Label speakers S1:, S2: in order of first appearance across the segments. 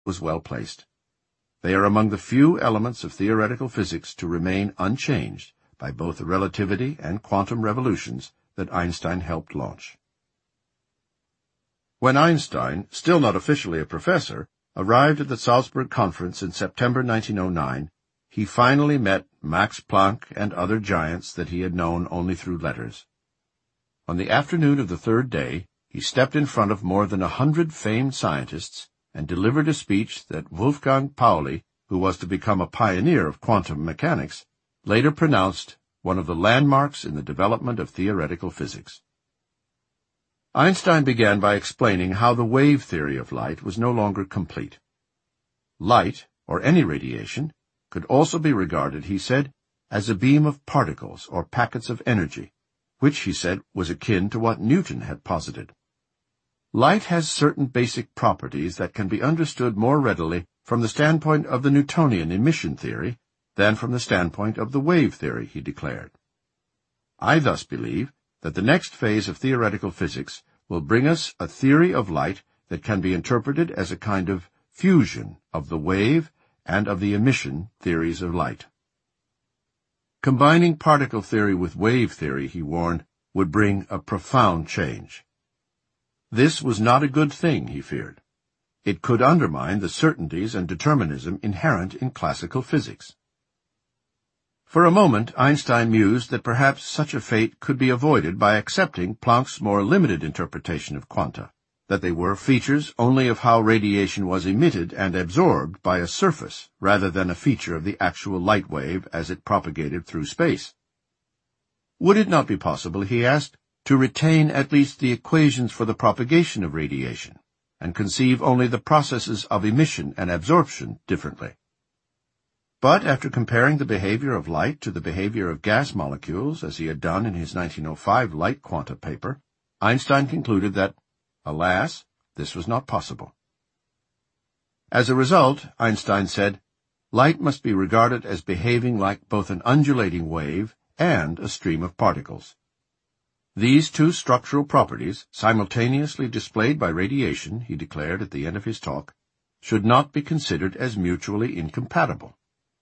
S1: was well placed. They are among the few elements of theoretical physics to remain unchanged by both the relativity and quantum revolutions that Einstein helped launch. When Einstein, still not officially a professor, arrived at the Salzburg Conference in September 1909, he finally met Max Planck and other giants that he had known only through letters. On the afternoon of the third day, he stepped in front of more than 100 famed scientists and delivered a speech that Wolfgang Pauli, who was to become a pioneer of quantum mechanics, later pronounced one of the landmarks in the development of theoretical physics. Einstein began by explaining how the wave theory of light was no longer complete. Light, or any radiation, could also be regarded, he said, as a beam of particles or packets of energy, which, he said, was akin to what Newton had posited. Light has certain basic properties that can be understood more readily from the standpoint of the Newtonian emission theory than from the standpoint of the wave theory, he declared. I thus believe that the next phase of theoretical physics will bring us a theory of light that can be interpreted as a kind of fusion of the wave and of the emission theories of light. Combining particle theory with wave theory, he warned, would bring a profound change. This was not a good thing, he feared. It could undermine the certainties and determinism inherent in classical physics. For a moment, Einstein mused that perhaps such a fate could be avoided by accepting Planck's more limited interpretation of quanta, that they were features only of how radiation was emitted and absorbed by a surface rather than a feature of the actual light wave as it propagated through space. Would it not be possible, he asked, to retain at least the equations for the propagation of radiation, and conceive only the processes of emission and absorption differently? But after comparing the behavior of light to the behavior of gas molecules, as he had done in his 1905 light quanta paper, Einstein concluded that, alas, this was not possible. As a result, Einstein said, light must be regarded as behaving like both an undulating wave and a stream of particles. These two structural properties, simultaneously displayed by radiation, he declared at the end of his talk, should not be considered as mutually incompatible.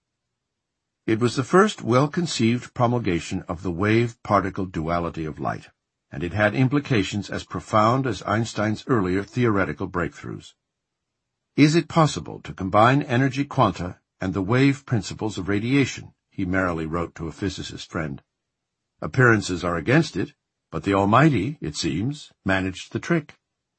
S1: It was the first well-conceived promulgation of the wave-particle duality of light, and it had implications as profound as Einstein's earlier theoretical breakthroughs. Is it possible to combine energy quanta and the wave principles of radiation? He merrily wrote to a physicist friend. Appearances are against it, but the Almighty, it seems, managed the trick.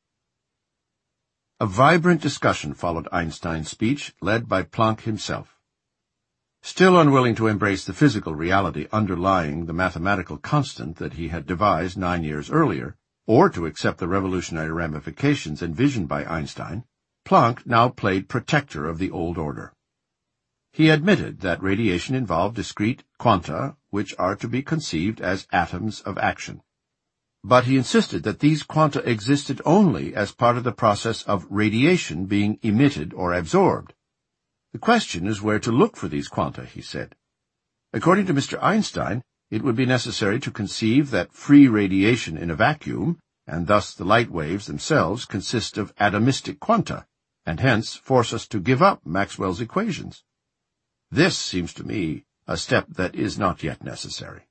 S1: A vibrant discussion followed Einstein's speech, led by Planck himself. Still unwilling to embrace the physical reality underlying the mathematical constant that he had devised 9 years earlier, or to accept the revolutionary ramifications envisioned by Einstein, Planck now played protector of the old order. He admitted that radiation involved discrete quanta which are to be conceived as atoms of action. But he insisted that these quanta existed only as part of the process of radiation being emitted or absorbed. The question is where to look for these quanta, he said. According to Mr. Einstein, it would be necessary to conceive that free radiation in a vacuum, and thus the light waves themselves, consist of atomistic quanta, and hence force us to give up Maxwell's equations. This seems to me a step that is not yet necessary.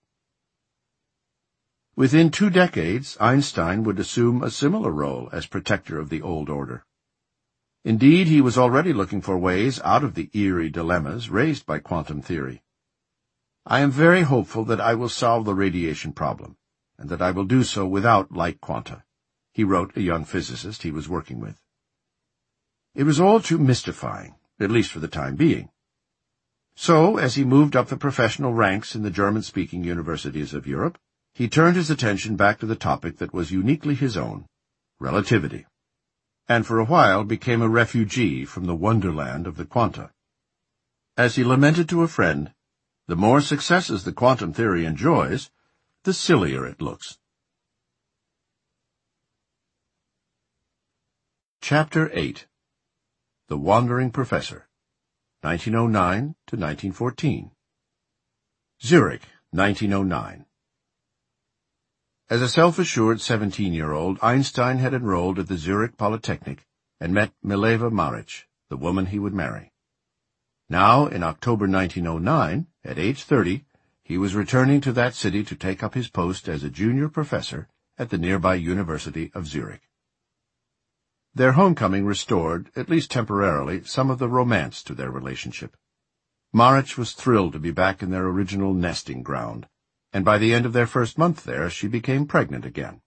S1: Within 2 decades, Einstein would assume a similar role as protector of the old order. Indeed, he was already looking for ways out of the eerie dilemmas raised by quantum theory. I am very hopeful that I will solve the radiation problem, and that I will do so without light quanta, he wrote a young physicist he was working with. It was all too mystifying, at least for the time being. So, as he moved up the professional ranks in the German-speaking universities of Europe, he turned his attention back to the topic that was uniquely his own, relativity, and for a while became a refugee from the wonderland of the quanta. As he lamented to a friend, the more successes the quantum theory enjoys, the sillier it looks. Chapter 8. The Wandering Professor, 1909 to 1914. Zurich, 1909. As a self-assured 17-year-old, Einstein had enrolled at the Zurich Polytechnic and met Mileva Maric, the woman he would marry. Now, in October 1909, at age 30, he was returning to that city to take up his post as a junior professor at the nearby University of Zurich. Their homecoming restored, at least temporarily, some of the romance to their relationship. Marich was thrilled to be back in their original nesting ground, and by the end of their first month there, she became pregnant again.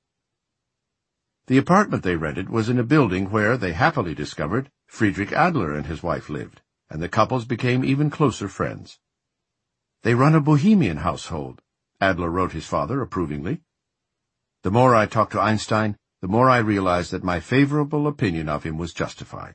S1: The apartment they rented was in a building where, they happily discovered, Friedrich Adler and his wife lived, and the couples became even closer friends. "They run a bohemian household," Adler wrote his father approvingly. "The more I talked to Einstein, the more I realized that my favorable opinion of him was justified."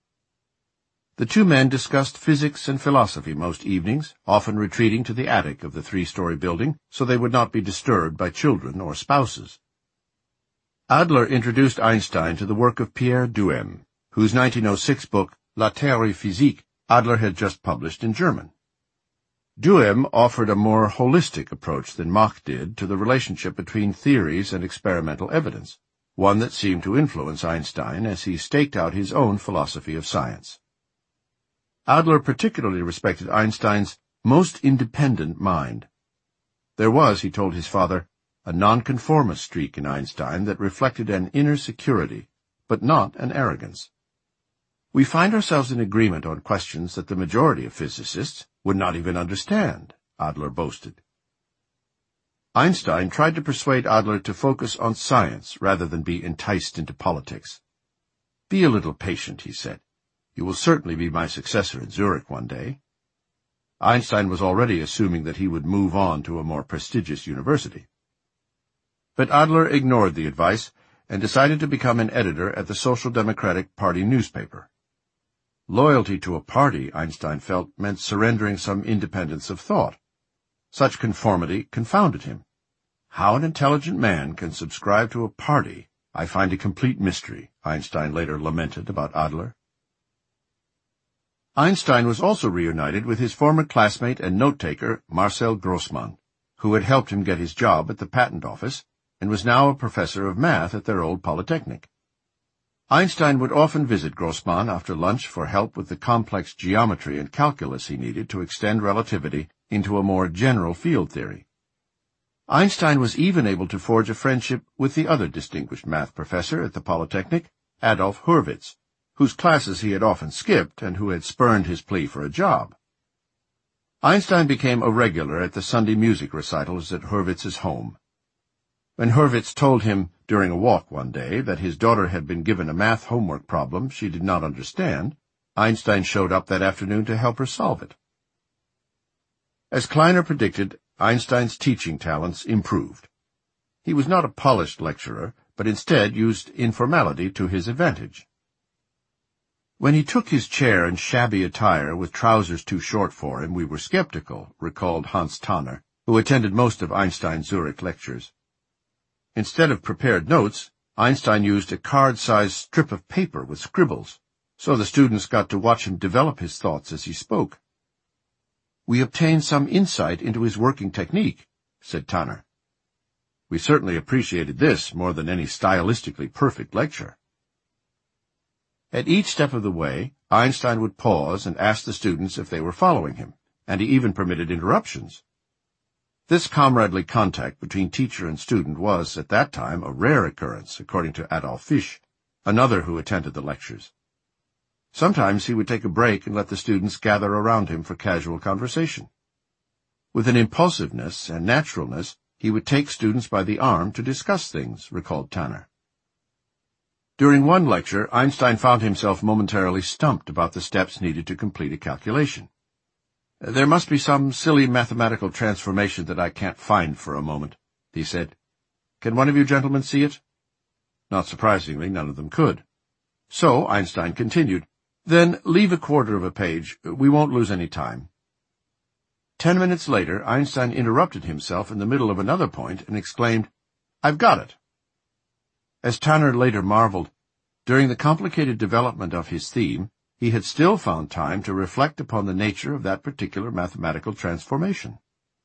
S1: The two men discussed physics and philosophy most evenings, often retreating to the attic of the three-story building so they would not be disturbed by children or spouses. Adler introduced Einstein to the work of Pierre Duhem, whose 1906 book, La Théorie physique, Adler had just published in German. Duhem offered a more holistic approach than Mach did to the relationship between theories and experimental evidence, one that seemed to influence Einstein as he staked out his own philosophy of science. Adler particularly respected Einstein's most independent mind. There was, he told his father, a nonconformist streak in Einstein that reflected an inner security, but not an arrogance. "We find ourselves in agreement on questions that the majority of physicists would not even understand," Adler boasted. Einstein tried to persuade Adler to focus on science rather than be enticed into politics. "Be a little patient," he said. "You will certainly be my successor in Zurich one day." Einstein was already assuming that he would move on to a more prestigious university. But Adler ignored the advice and decided to become an editor at the Social Democratic Party newspaper. Loyalty to a party, Einstein felt, meant surrendering some independence of thought. Such conformity confounded him. "How an intelligent man can subscribe to a party, I find a complete mystery," Einstein later lamented about Adler. Einstein was also reunited with his former classmate and note-taker, Marcel Grossmann, who had helped him get his job at the patent office and was now a professor of math at their old polytechnic. Einstein would often visit Grossmann after lunch for help with the complex geometry and calculus he needed to extend relativity into a more general field theory. Einstein was even able to forge a friendship with the other distinguished math professor at the Polytechnic, Adolf Hurwitz, whose classes he had often skipped and who had spurned his plea for a job. Einstein became a regular at the Sunday music recitals at Hurwitz's home. When Hurwitz told him during a walk one day that his daughter had been given a math homework problem she did not understand, Einstein showed up that afternoon to help her solve it. As Kleiner predicted, Einstein's teaching talents improved. He was not a polished lecturer, but instead used informality to his advantage. "When he took his chair in shabby attire with trousers too short for him, we were skeptical," recalled Hans Tanner, who attended most of Einstein's Zurich lectures. Instead of prepared notes, Einstein used a card-sized strip of paper with scribbles, so the students got to watch him develop his thoughts as he spoke. "We obtained some insight into his working technique," said Tanner. "We certainly appreciated this more than any stylistically perfect lecture." At each step of the way, Einstein would pause and ask the students if they were following him, and he even permitted interruptions. This comradely contact between teacher and student was, at that time, a rare occurrence, according to Adolf Fisch, another who attended the lectures. Sometimes he would take a break and let the students gather around him for casual conversation. With an impulsiveness and naturalness, he would take students by the arm to discuss things, recalled Tanner. During one lecture, Einstein found himself momentarily stumped about the steps needed to complete a calculation. "There must be some silly mathematical transformation that I can't find for a moment," he said. "Can one of you gentlemen see it?" Not surprisingly, none of them could. So Einstein continued, "Then leave a quarter of a page. We won't lose any time." 10 minutes later, Einstein interrupted himself in the middle of another point and exclaimed, "I've got it." As Tanner later marveled, during the complicated development of his theme, he had still found time to reflect upon the nature of that particular mathematical transformation.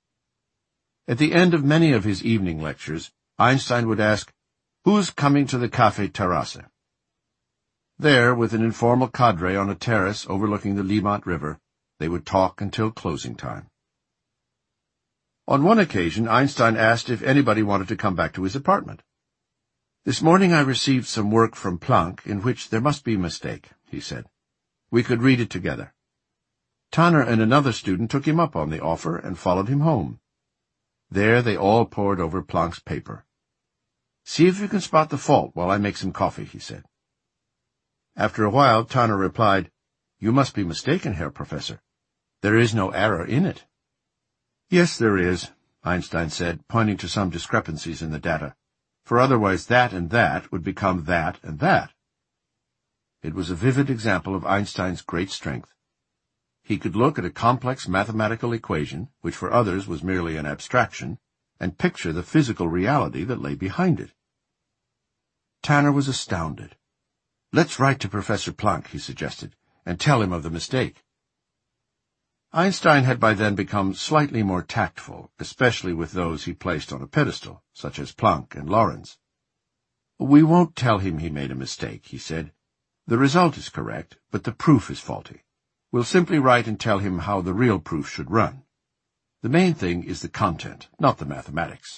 S1: At the end of many of his evening lectures, Einstein would ask, "Who's coming to the Café Terrasse?" There, with an informal cadre on a terrace overlooking the Limmat River, they would talk until closing time. On one occasion, Einstein asked if anybody wanted to come back to his apartment. "This morning I received some work from Planck in which there must be a mistake," he said. "We could read it together." Tanner and another student took him up on the offer and followed him home. There they all pored over Planck's paper. "See if you can spot the fault while I make some coffee," he said. After a while, Tanner replied, "You must be mistaken, Herr Professor. There is no error in it." "Yes, there is," Einstein said, pointing to some discrepancies in the data, "for otherwise that and that would become that and that." It was a vivid example of Einstein's great strength. He could look at a complex mathematical equation, which for others was merely an abstraction, and picture the physical reality that lay behind it. Tanner was astounded. "Let's write to Professor Planck," he suggested, "and tell him of the mistake." Einstein had by then become slightly more tactful, especially with those he placed on a pedestal, such as Planck and Lorentz. "We won't tell him he made a mistake," he said. "The result is correct, but the proof is faulty. We'll simply write and tell him how the real proof should run. The main thing is the content, not the mathematics."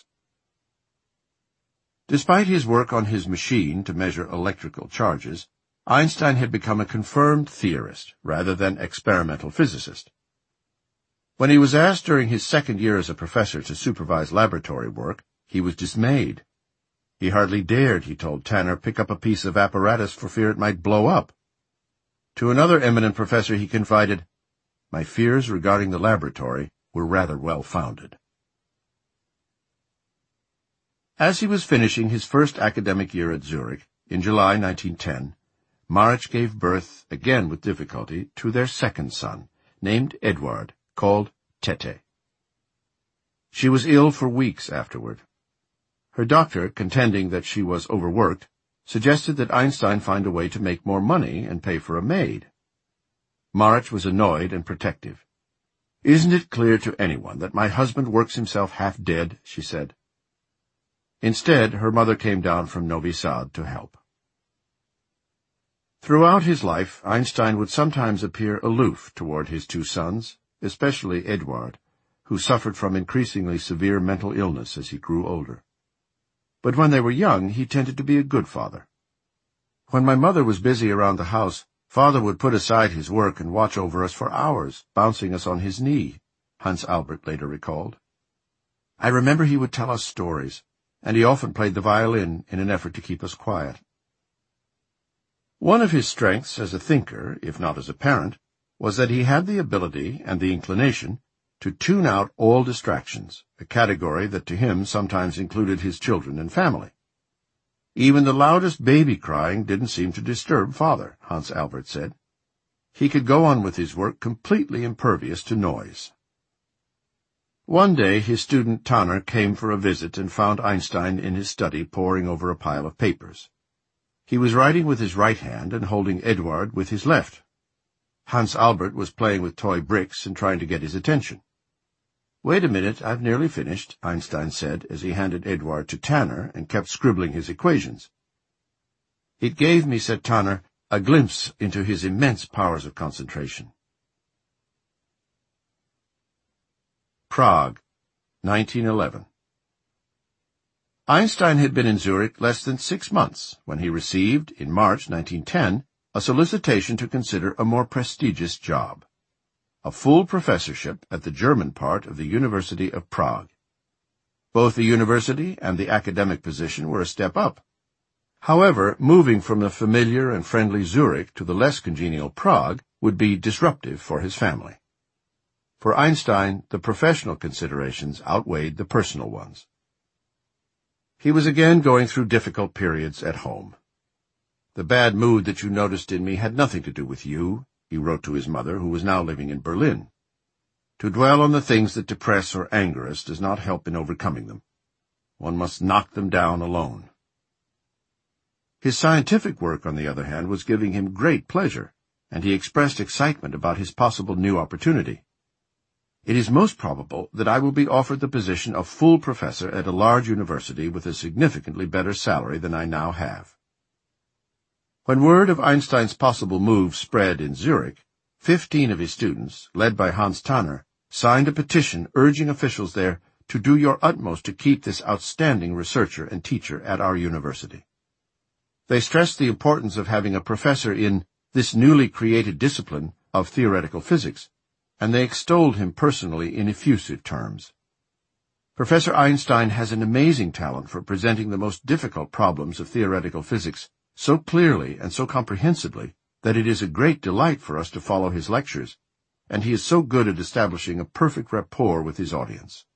S1: Despite his work on his machine to measure electrical charges, Einstein had become a confirmed theorist rather than experimental physicist. When he was asked during his second year as a professor to supervise laboratory work, he was dismayed. He hardly dared, he told Tanner, pick up a piece of apparatus for fear it might blow up. To another eminent professor he confided, "My fears regarding the laboratory were rather well-founded." As he was finishing his first academic year at Zurich, in July 1910, March gave birth, again with difficulty, to their second son, named Eduard, called Tete. She was ill for weeks afterward. Her doctor, contending that she was overworked, suggested that Einstein find a way to make more money and pay for a maid. March was annoyed and protective. "Isn't it clear to anyone that my husband works himself half dead?" she said. Instead, her mother came down from Novi Sad to help. Throughout his life, Einstein would sometimes appear aloof toward his two sons, especially Eduard, who suffered from increasingly severe mental illness as he grew older. But when they were young, he tended to be a good father. "When my mother was busy around the house, Father would put aside his work and watch over us for hours, bouncing us on his knee," Hans Albert later recalled. "I remember he would tell us stories, and he often played the violin in an effort to keep us quiet." One of his strengths as a thinker, if not as a parent, was that he had the ability and the inclination to tune out all distractions, a category that to him sometimes included his children and family. Even the loudest baby crying didn't seem to disturb Father, Hans Albert said. He could go on with his work completely impervious to noise. One day his student Tanner came for a visit and found Einstein in his study poring over a pile of papers. He was writing with his right hand and holding Eduard with his left. Hans Albert was playing with toy bricks and trying to get his attention. "Wait a minute, I've nearly finished," Einstein said as he handed Eduard to Tanner and kept scribbling his equations. "It gave me," said Tanner, "a glimpse into his immense powers of concentration." Prague, 1911. Einstein had been in Zurich less than 6 months when he received, in March 1910, a solicitation to consider a more prestigious job. A full professorship at the German part of the University of Prague. Both the university and the academic position were a step up. However, moving from the familiar and friendly Zurich to the less congenial Prague would be disruptive for his family. For Einstein, the professional considerations outweighed the personal ones. He was again going through difficult periods at home. "The bad mood that you noticed in me had nothing to do with you," he wrote to his mother, who was now living in Berlin. "To dwell on the things that depress or anger us does not help in overcoming them. One must knock them down alone." His scientific work, on the other hand, was giving him great pleasure, and he expressed excitement about his possible new opportunity. "It is most probable that I will be offered the position of full professor at a large university with a significantly better salary than I now have." When word of Einstein's possible move spread in Zurich, 15 of his students, led by Hans Tanner, signed a petition urging officials there to do your utmost to keep this outstanding researcher and teacher at our university. They stressed the importance of having a professor in this newly created discipline of theoretical physics, and they extolled him personally in effusive terms. Professor Einstein has an amazing talent for presenting the most difficult problems of theoretical physics so clearly and so comprehensively that it is a great delight for us to follow his lectures, and he is so good at establishing a perfect rapport with his audience.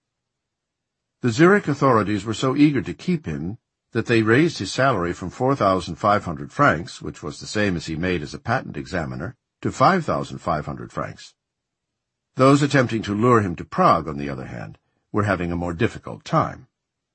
S1: The Zurich authorities were so eager to keep him that they raised his salary from 4,500 francs, which was the same as he made as a patent examiner, to 5,500 francs. Those attempting to lure him to Prague, on the other hand, were having a more difficult time.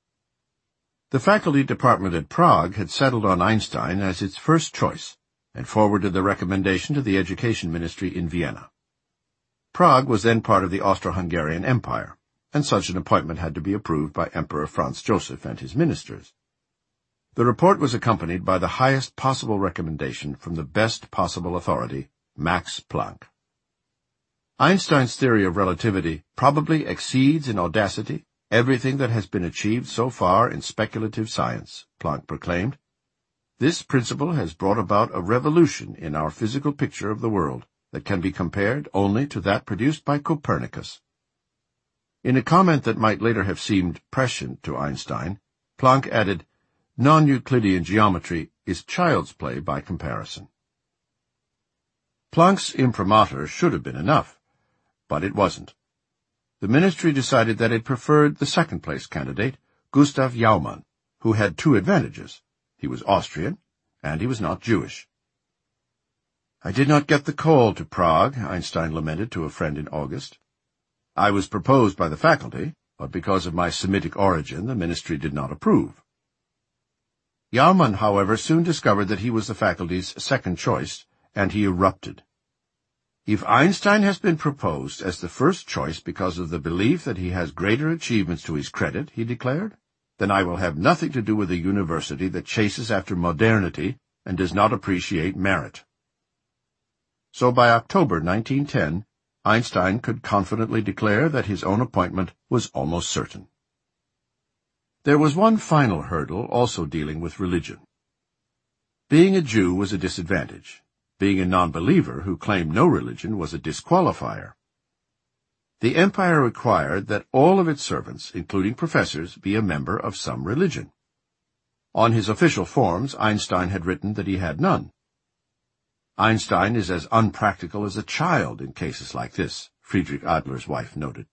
S1: The faculty department at Prague had settled on Einstein as its first choice, and forwarded the recommendation to the education ministry in Vienna. Prague was then part of the Austro-Hungarian Empire, and such an appointment had to be approved by Emperor Franz Joseph and his ministers. The report was accompanied by the highest possible recommendation from the best possible authority, Max Planck. Einstein's theory of relativity probably exceeds in audacity everything that has been achieved so far in speculative science, Planck proclaimed. This principle has brought about a revolution in our physical picture of the world that can be compared only to that produced by Copernicus. In a comment that might later have seemed prescient to Einstein, Planck added, "Non-Euclidean geometry is child's play by comparison." Planck's imprimatur should have been enough, but it wasn't. The ministry decided that it preferred the second-place candidate, Gustav Jaumann, who had two advantages. He was Austrian, and he was not Jewish. "I did not get the call to Prague," Einstein lamented to a friend in August. "I was proposed by the faculty, but because of my Semitic origin the ministry did not approve." Jaumann, however, soon discovered that he was the faculty's second choice, and he erupted. "If Einstein has been proposed as the first choice because of the belief that he has greater achievements to his credit," he declared, "then I will have nothing to do with a university that chases after modernity and does not appreciate merit." So by October 1910, Einstein could confidently declare that his own appointment was almost certain. There was one final hurdle also dealing with religion. Being a Jew was a disadvantage. Being a non-believer who claimed no religion was a disqualifier. The empire required that all of its servants, including professors, be a member of some religion. On his official forms, Einstein had written that he had none. "Einstein is as unpractical as a child in cases like this," Friedrich Adler's wife noted.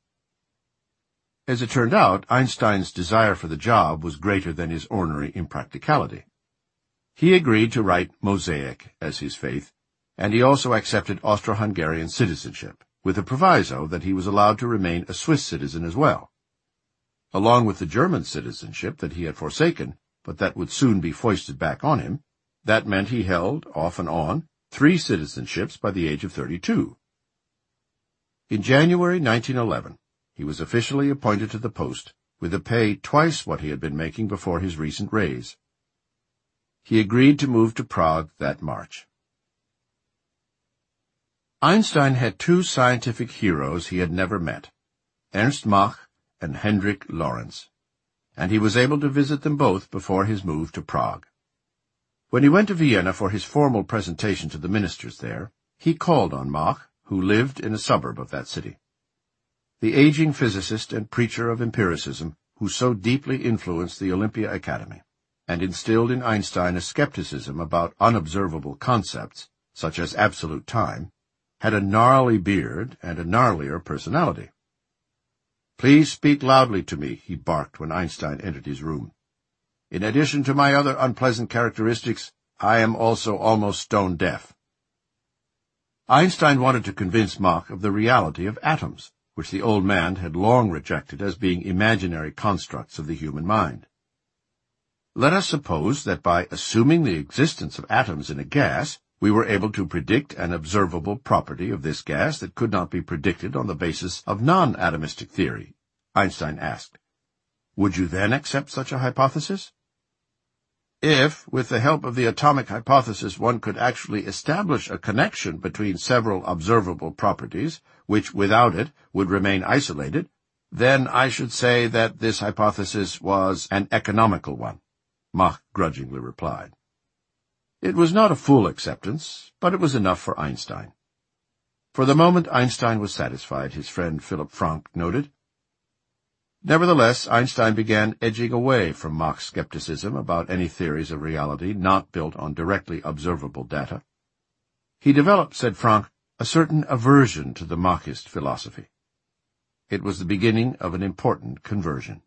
S1: As it turned out, Einstein's desire for the job was greater than his ornery impracticality. He agreed to write Mosaic as his faith, and he also accepted Austro-Hungarian citizenship, with a proviso that he was allowed to remain a Swiss citizen as well. Along with the German citizenship that he had forsaken, but that would soon be foisted back on him, that meant he held, off and on, 3 citizenships by the age of 32. In January 1911, he was officially appointed to the post, with a pay twice what he had been making before his recent raise. He agreed to move to Prague that March. Einstein had 2 scientific heroes he had never met, Ernst Mach and Hendrik Lorentz, and he was able to visit them both before his move to Prague. When he went to Vienna for his formal presentation to the ministers there, he called on Mach, who lived in a suburb of that city. The aging physicist and preacher of empiricism who so deeply influenced the Olympia Academy, and instilled in Einstein a skepticism about unobservable concepts, such as absolute time, had a gnarly beard and a gnarlier personality. "Please speak loudly to me," he barked when Einstein entered his room. "In addition to my other unpleasant characteristics, I am also almost stone deaf." Einstein wanted to convince Mach of the reality of atoms, which the old man had long rejected as being imaginary constructs of the human mind. "Let us suppose that by assuming the existence of atoms in a gas, we were able to predict an observable property of this gas that could not be predicted on the basis of non-atomistic theory," Einstein asked. "Would you then accept such a hypothesis?" If, with the help of the atomic hypothesis, one could actually establish a connection between several observable properties, which without it would remain isolated, then I should say that this hypothesis was an economical one, Mach grudgingly replied. It was not a full acceptance, but it was enough for Einstein. For the moment, Einstein was satisfied, his friend Philipp Frank noted. Nevertheless, Einstein began edging away from Mach's skepticism about any theories of reality not built on directly observable data. He developed, said Frank, a certain aversion to the Machist philosophy. It was the beginning of an important conversion.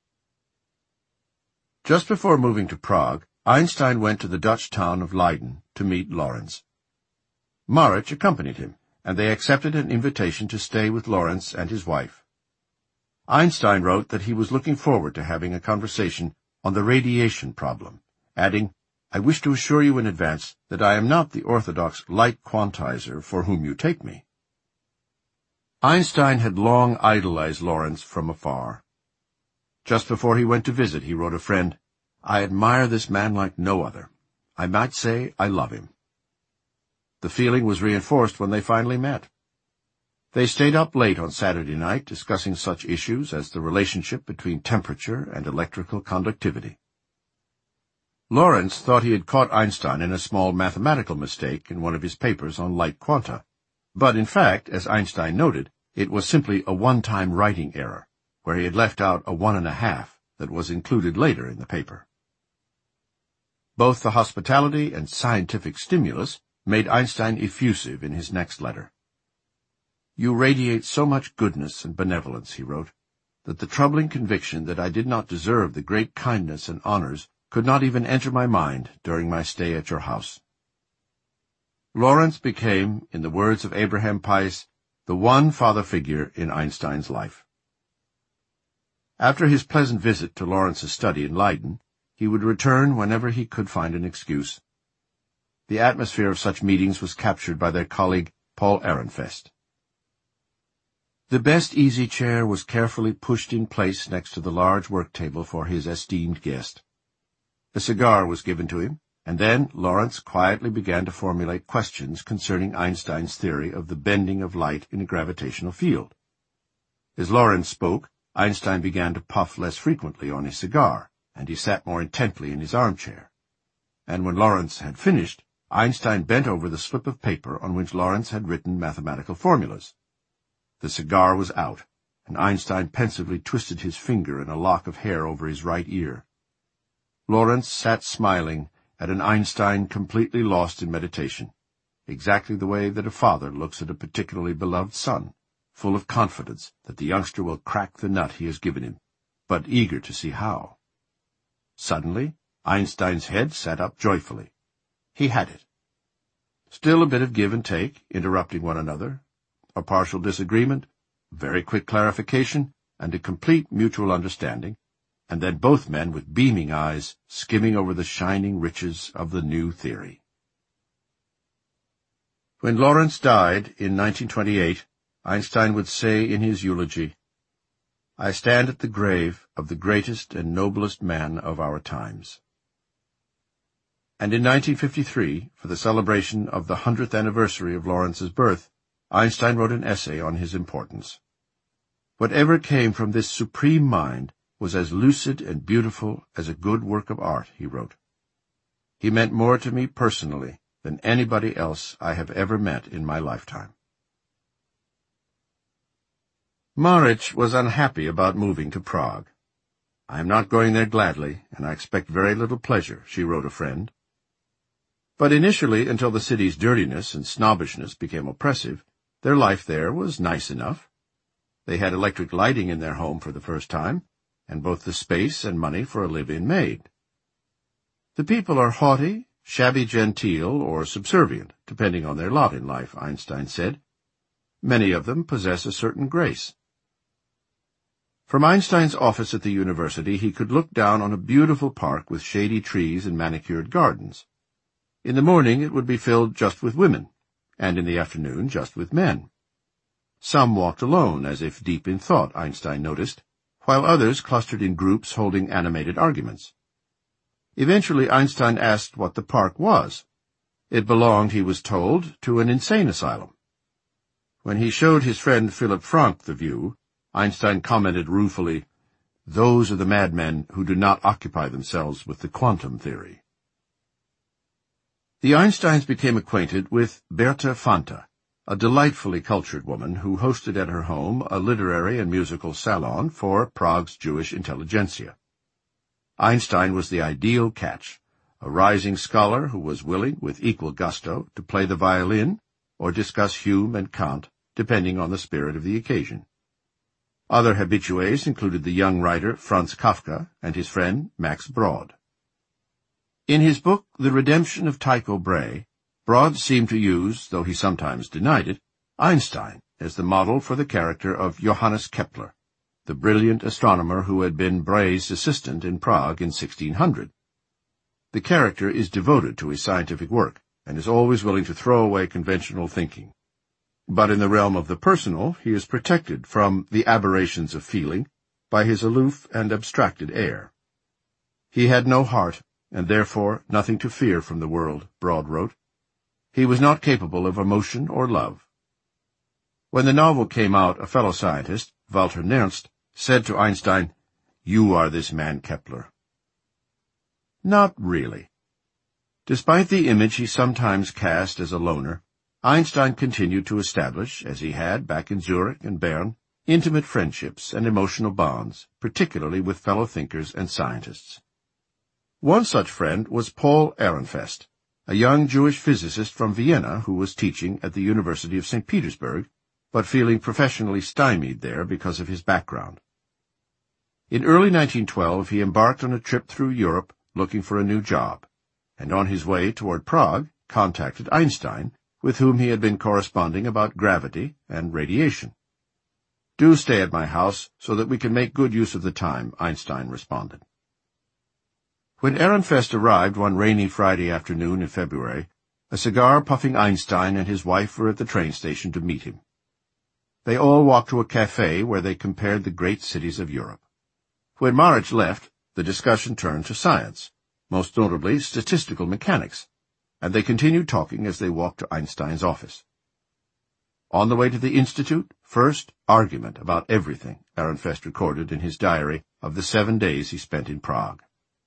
S1: Just before moving to Prague, Einstein went to the Dutch town of Leiden to meet Lorentz. Marich accompanied him, and they accepted an invitation to stay with Lorentz and his wife. Einstein wrote that he was looking forward to having a conversation on the radiation problem, adding, "I wish to assure you in advance that I am not the orthodox light quantizer for whom you take me." Einstein had long idolized Lorentz from afar. Just before he went to visit, he wrote a friend, "I admire this man like no other. I might say I love him." The feeling was reinforced when they finally met. They stayed up late on Saturday night discussing such issues as the relationship between temperature and electrical conductivity. Lorentz thought he had caught Einstein in a small mathematical mistake in one of his papers on light quanta, but in fact, as Einstein noted, it was simply a one-time writing error, where he had left out a 1.5 that was included later in the paper. Both the hospitality and scientific stimulus made Einstein effusive in his next letter. "You radiate so much goodness and benevolence," he wrote, "that the troubling conviction that I did not deserve the great kindness and honors could not even enter my mind during my stay at your house." Lorentz became, in the words of Abraham Pais, the one father figure in Einstein's life. After his pleasant visit to Lorentz's study in Leiden, he would return whenever he could find an excuse. The atmosphere of such meetings was captured by their colleague Paul Ehrenfest. The best easy chair was carefully pushed in place next to the large work table for his esteemed guest. A cigar was given to him, and then Lorentz quietly began to formulate questions concerning Einstein's theory of the bending of light in a gravitational field. As Lorentz spoke, Einstein began to puff less frequently on his cigar, and he sat more intently in his armchair. And when Lorentz had finished, Einstein bent over the slip of paper on which Lorentz had written mathematical formulas. The cigar was out, and Einstein pensively twisted his finger in a lock of hair over his right ear. Lorentz sat smiling at an Einstein completely lost in meditation, exactly the way that a father looks at a particularly beloved son, full of confidence that the youngster will crack the nut he has given him, but eager to see how. Suddenly, Einstein's head sat up joyfully. He had it. Still a bit of give and take, interrupting one another, a partial disagreement, very quick clarification, and a complete mutual understanding, and then both men with beaming eyes skimming over the shining riches of the new theory. When Lorentz died in 1928, Einstein would say in his eulogy, "I stand at the grave of the greatest and noblest man of our times." And in 1953, for the celebration of the 100th anniversary of Lorentz's birth, Einstein wrote an essay on his importance. Whatever came from this supreme mind was as lucid and beautiful as a good work of art, he wrote. He meant more to me personally than anybody else I have ever met in my lifetime. Marich was unhappy about moving to Prague. "I am not going there gladly, and I expect very little pleasure," she wrote a friend. But initially, until the city's dirtiness and snobbishness became oppressive, their life there was nice enough. They had electric lighting in their home for the first time, and both the space and money for a live-in maid. The people are haughty, shabby genteel, or subservient, depending on their lot in life, Einstein said. Many of them possess a certain grace. From Einstein's office at the university, he could look down on a beautiful park with shady trees and manicured gardens. In the morning it would be filled just with women, and in the afternoon just with men. Some walked alone, as if deep in thought, Einstein noticed, while others clustered in groups holding animated arguments. Eventually Einstein asked what the park was. It belonged, he was told, to an insane asylum. When he showed his friend Philipp Frank the view, Einstein commented ruefully, "Those are the madmen who do not occupy themselves with the quantum theory." The Einsteins became acquainted with Berta Fanta, a delightfully cultured woman who hosted at her home a literary and musical salon for Prague's Jewish intelligentsia. Einstein was the ideal catch, a rising scholar who was willing, with equal gusto, to play the violin or discuss Hume and Kant, depending on the spirit of the occasion. Other habitués included the young writer Franz Kafka and his friend Max Brod. In his book The Redemption of Tycho Brahe, Brod seemed to use, though he sometimes denied it, Einstein as the model for the character of Johannes Kepler, the brilliant astronomer who had been Brahe's assistant in Prague in 1600. The character is devoted to his scientific work, and is always willing to throw away conventional thinking. But in the realm of the personal, he is protected from the aberrations of feeling by his aloof and abstracted air. He had no heart, and therefore nothing to fear from the world, Brod wrote. He was not capable of emotion or love. When the novel came out, a fellow scientist, Walter Nernst, said to Einstein, "You are this man Kepler." Not really. Despite the image he sometimes cast as a loner, Einstein continued to establish, as he had back in Zurich and Bern, intimate friendships and emotional bonds, particularly with fellow thinkers and scientists. One such friend was Paul Ehrenfest, a young Jewish physicist from Vienna who was teaching at the University of St. Petersburg, but feeling professionally stymied there because of his background. In early 1912 he embarked on a trip through Europe looking for a new job, and on his way toward Prague contacted Einstein, with whom he had been corresponding about gravity and radiation. "Do stay at my house so that we can make good use of the time," Einstein responded. When Ehrenfest arrived one rainy Friday afternoon in February, a cigar-puffing Einstein and his wife were at the train station to meet him. They all walked to a café where they compared the great cities of Europe. When Marich left, the discussion turned to science, most notably statistical mechanics, and they continued talking as they walked to Einstein's office. On the way to the Institute, first argument about everything, Ehrenfest recorded in his diary of the 7 days he spent in Prague.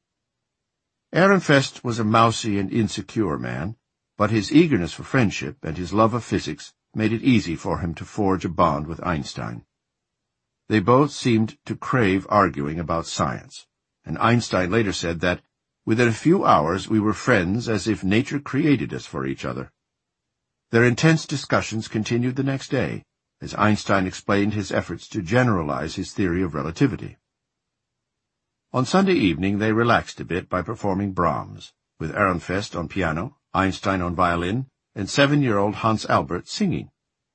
S1: Ehrenfest was a mousy and insecure man, but his eagerness for friendship and his love of physics made it easy for him to forge a bond with Einstein. They both seemed to crave arguing about science, and Einstein later said that, "Within a few hours we were friends as if nature created us for each other." Their intense discussions continued the next day, as Einstein explained his efforts to generalize his theory of relativity. On Sunday evening they relaxed a bit by performing Brahms, with Ehrenfest on piano, Einstein on violin, and 7-year-old Hans Albert singing.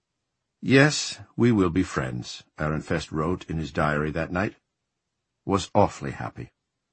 S1: "Yes, we will be friends," Ehrenfest wrote in his diary that night. "Was awfully happy."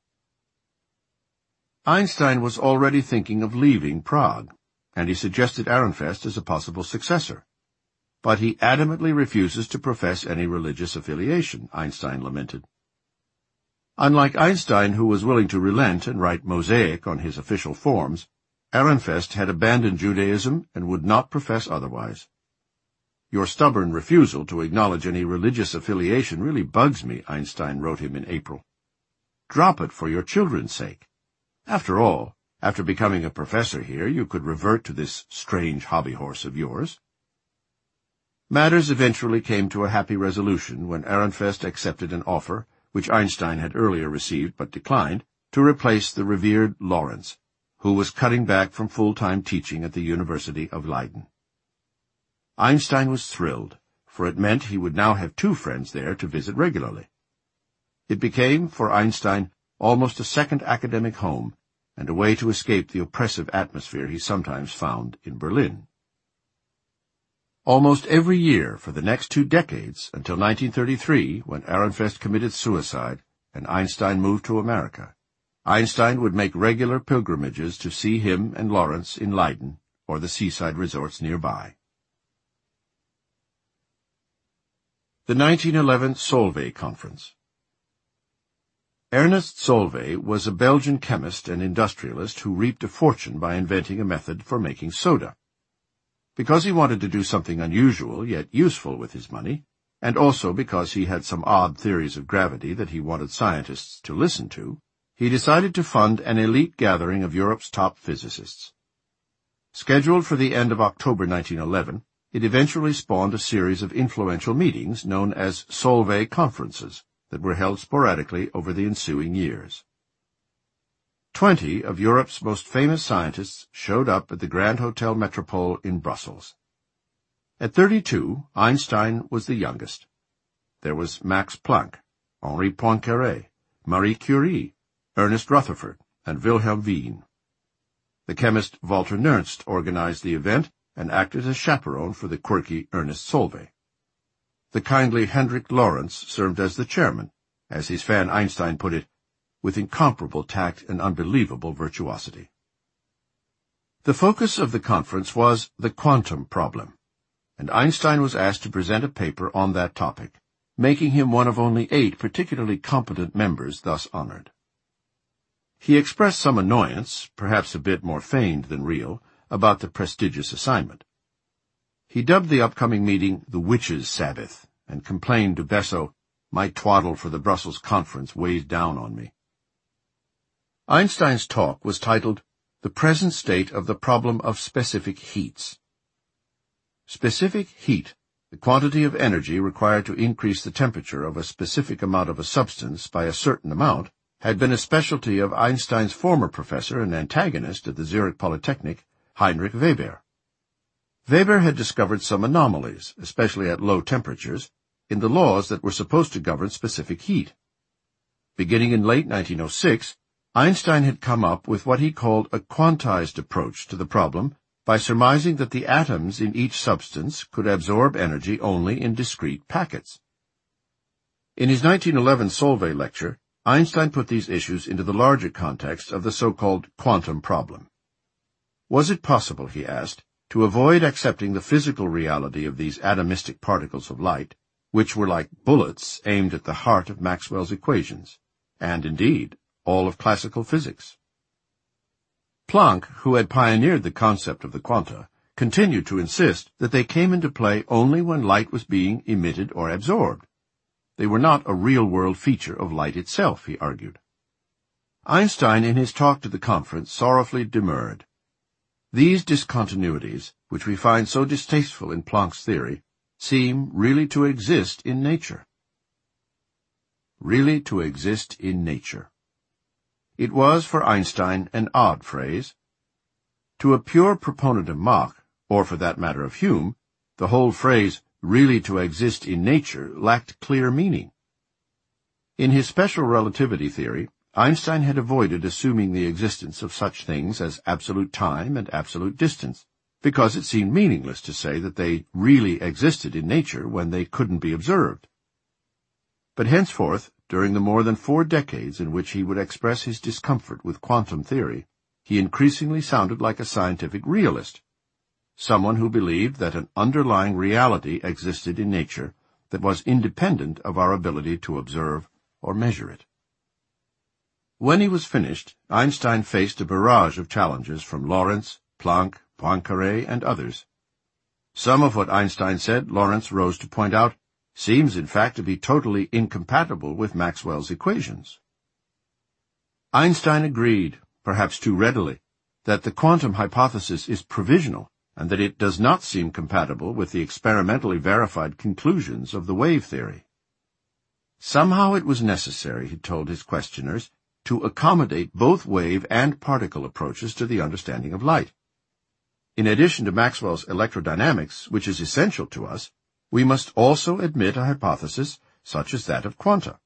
S1: Einstein was already thinking of leaving Prague, and he suggested Ehrenfest as a possible successor. But he adamantly refuses to profess any religious affiliation, Einstein lamented. Unlike Einstein, who was willing to relent and write mosaic on his official forms, Ehrenfest had abandoned Judaism and would not profess otherwise. "Your stubborn refusal to acknowledge any religious affiliation really bugs me," Einstein wrote him in April. "Drop it for your children's sake. After all, after becoming a professor here, you could revert to this strange hobby-horse of yours." Matters eventually came to a happy resolution when Ehrenfest accepted an offer, which Einstein had earlier received but declined, to replace the revered Lorentz, who was cutting back from full-time teaching at the University of Leiden. Einstein was thrilled, for it meant he would now have 2 friends there to visit regularly. It became, for Einstein, almost a second academic home, and a way to escape the oppressive atmosphere he sometimes found in Berlin. Almost every year for the next 2 decades, until 1933, when Ehrenfest committed suicide and Einstein moved to America, Einstein would make regular pilgrimages to see him and Lorentz in Leiden or the seaside resorts nearby. The 1911 Solvay Conference. Ernest Solvay was a Belgian chemist and industrialist who reaped a fortune by inventing a method for making soda. Because he wanted to do something unusual yet useful with his money, and also because he had some odd theories of gravity that he wanted scientists to listen to, he decided to fund an elite gathering of Europe's top physicists. Scheduled for the end of October 1911, it eventually spawned a series of influential meetings known as Solvay Conferences that were held sporadically over the ensuing years. 20 of Europe's most famous scientists showed up at the Grand Hotel Metropole in Brussels. At 32, Einstein was the youngest. There was Max Planck, Henri Poincaré, Marie Curie, Ernest Rutherford, and Wilhelm Wien. The chemist Walter Nernst organized the event and acted as chaperone for the quirky Ernest Solvay. The kindly Hendrik Lorentz served as the chairman, as his fan Einstein put it, with incomparable tact and unbelievable virtuosity. The focus of the conference was the quantum problem, and Einstein was asked to present a paper on that topic, making him one of only 8 particularly competent members thus honored. He expressed some annoyance, perhaps a bit more feigned than real, about the prestigious assignment. He dubbed the upcoming meeting the Witches' Sabbath, and complained to Bessot, "My twaddle for the Brussels conference weighs down on me." Einstein's talk was titled, "The Present State of the Problem of Specific Heats." Specific heat, the quantity of energy required to increase the temperature of a specific amount of a substance by a certain amount, had been a specialty of Einstein's former professor and antagonist at the Zurich Polytechnic, Heinrich Weber. Weber had discovered some anomalies, especially at low temperatures, in the laws that were supposed to govern specific heat. Beginning in late 1906, Einstein had come up with what he called a quantized approach to the problem by surmising that the atoms in each substance could absorb energy only in discrete packets. In his 1911 Solvay lecture, Einstein put these issues into the larger context of the so-called quantum problem. Was it possible, he asked, to avoid accepting the physical reality of these atomistic particles of light, which were like bullets aimed at the heart of Maxwell's equations, and, indeed, all of classical physics? Planck, who had pioneered the concept of the quanta, continued to insist that they came into play only when light was being emitted or absorbed. They were not a real-world feature of light itself, he argued. Einstein, in his talk to the conference, sorrowfully demurred. These discontinuities, which we find so distasteful in Planck's theory, seem really to exist in nature. Really to exist in nature. It was, for Einstein, an odd phrase. To a pure proponent of Mach, or for that matter of Hume, the whole phrase, really to exist in nature, lacked clear meaning. In his special relativity theory, Einstein had avoided assuming the existence of such things as absolute time and absolute distance, because it seemed meaningless to say that they really existed in nature when they couldn't be observed. But henceforth, during the more than 4 decades in which he would express his discomfort with quantum theory, he increasingly sounded like a scientific realist, someone who believed that an underlying reality existed in nature that was independent of our ability to observe or measure it. When he was finished, Einstein faced a barrage of challenges from Lorentz, Planck, Poincaré, and others. Some of what Einstein said, Lorentz rose to point out, seems in fact to be totally incompatible with Maxwell's equations. Einstein agreed, perhaps too readily, that the quantum hypothesis is provisional, and that it does not seem compatible with the experimentally verified conclusions of the wave theory. Somehow it was necessary, he told his questioners, to accommodate both wave and particle approaches to the understanding of light. In addition to Maxwell's electrodynamics, which is essential to us, we must also admit a hypothesis such as that of quanta.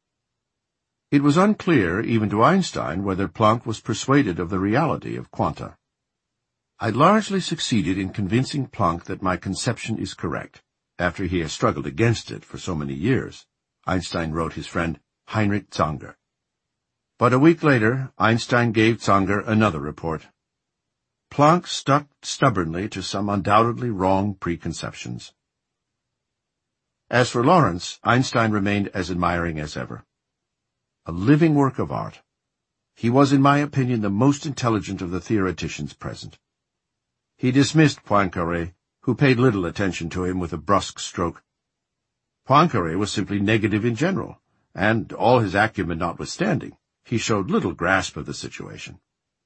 S1: It was unclear, even to Einstein, whether Planck was persuaded of the reality of quanta. I largely succeeded in convincing Planck that my conception is correct, after he has struggled against it for so many years, Einstein wrote his friend Heinrich Zanger. But a week later, Einstein gave Zanger another report. Planck stuck stubbornly to some undoubtedly wrong preconceptions. As for Lorentz, Einstein remained as admiring as ever. a living work of art. He was, in my opinion, the most intelligent of the theoreticians present. He dismissed Poincaré, who paid little attention to him, with a brusque stroke. Poincaré was simply negative in general, and, all his acumen notwithstanding, he showed little grasp of the situation.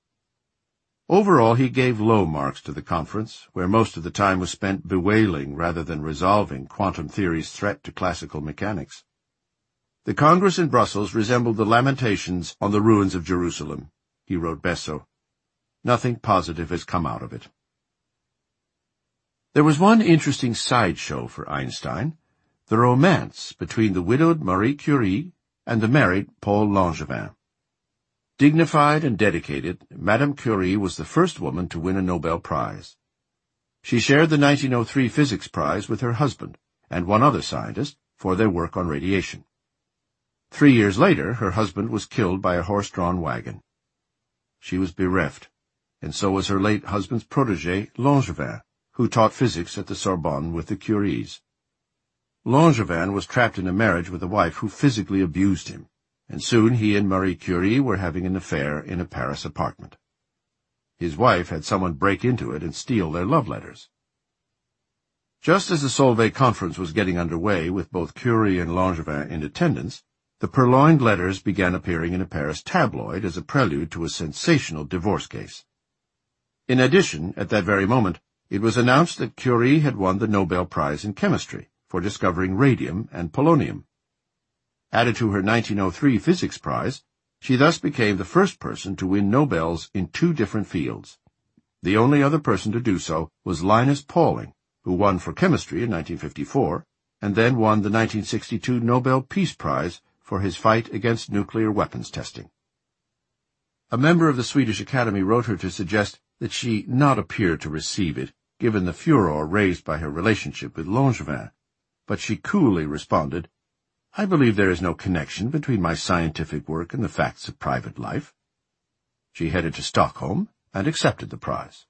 S1: Overall, he gave low marks to the conference, where most of the time was spent bewailing rather than resolving quantum theory's threat to classical mechanics. The Congress in Brussels resembled the lamentations on the ruins of Jerusalem, he wrote Bessot. Nothing positive has come out of it. There was one interesting sideshow for Einstein, the romance between the widowed Marie Curie and the married Paul Langevin. Dignified and dedicated, Madame Curie was the first woman to win a Nobel Prize. She shared the 1903 Physics Prize with her husband and one other scientist for their work on radiation. 3 years later, her husband was killed by a horse-drawn wagon. She was bereft, and so was her late husband's protégé, Langevin, who taught physics at the Sorbonne with the Curies. Langevin was trapped in a marriage with a wife who physically abused him, and soon he and Marie Curie were having an affair in a Paris apartment. His wife had someone break into it and steal their love letters. Just as the Solvay conference was getting under way, with both Curie and Langevin in attendance, the purloined letters began appearing in a Paris tabloid as a prelude to a sensational divorce case. In addition, at that very moment, it was announced that Curie had won the Nobel Prize in Chemistry for discovering radium and polonium. Added to her 1903 Physics Prize, she thus became the first person to win Nobels in 2 different fields. The only other person to do so was Linus Pauling, who won for chemistry in 1954, and then won the 1962 Nobel Peace Prize for his fight against nuclear weapons testing. A member of the Swedish Academy wrote her to suggest that she not appear to receive it, given the furor raised by her relationship with Langevin, but she coolly responded, "I believe there is no connection between my scientific work and the facts of private life." She headed to Stockholm and accepted the prize.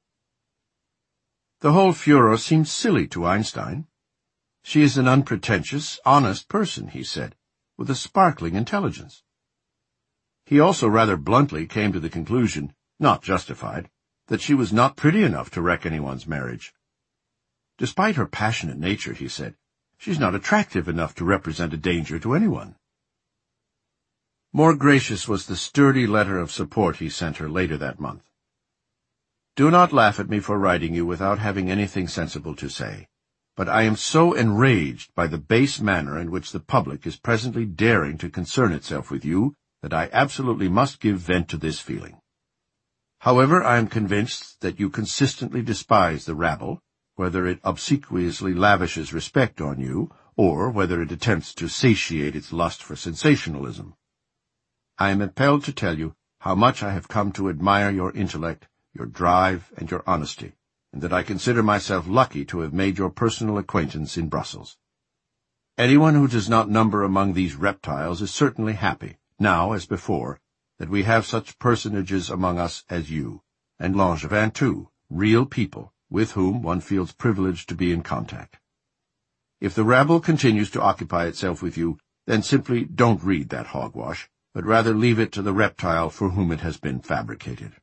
S1: The whole furor seemed silly to Einstein. "She is an unpretentious, honest person," he said, "with a sparkling intelligence." He also rather bluntly came to the conclusion, not justified, that she was not pretty enough to wreck anyone's marriage. Despite her passionate nature, he said, she's not attractive enough to represent a danger to anyone. More gracious was the sturdy letter of support he sent her later that month. "Do not laugh at me for writing you without having anything sensible to say, but I am so enraged by the base manner in which the public is presently daring to concern itself with you that I absolutely must give vent to this feeling. However, I am convinced that you consistently despise the rabble, whether it obsequiously lavishes respect on you, or whether it attempts to satiate its lust for sensationalism. I am impelled to tell you how much I have come to admire your intellect, your drive, and your honesty, and that I consider myself lucky to have made your personal acquaintance in Brussels. Anyone who does not number among these reptiles is certainly happy, now as before, that we have such personages among us as you, and Langevin too, real people, with whom one feels privileged to be in contact. If the rabble continues to occupy itself with you, then simply don't read that hogwash, but rather leave it to the reptile for whom it has been fabricated."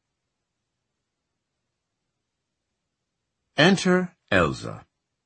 S1: Enter Elsa.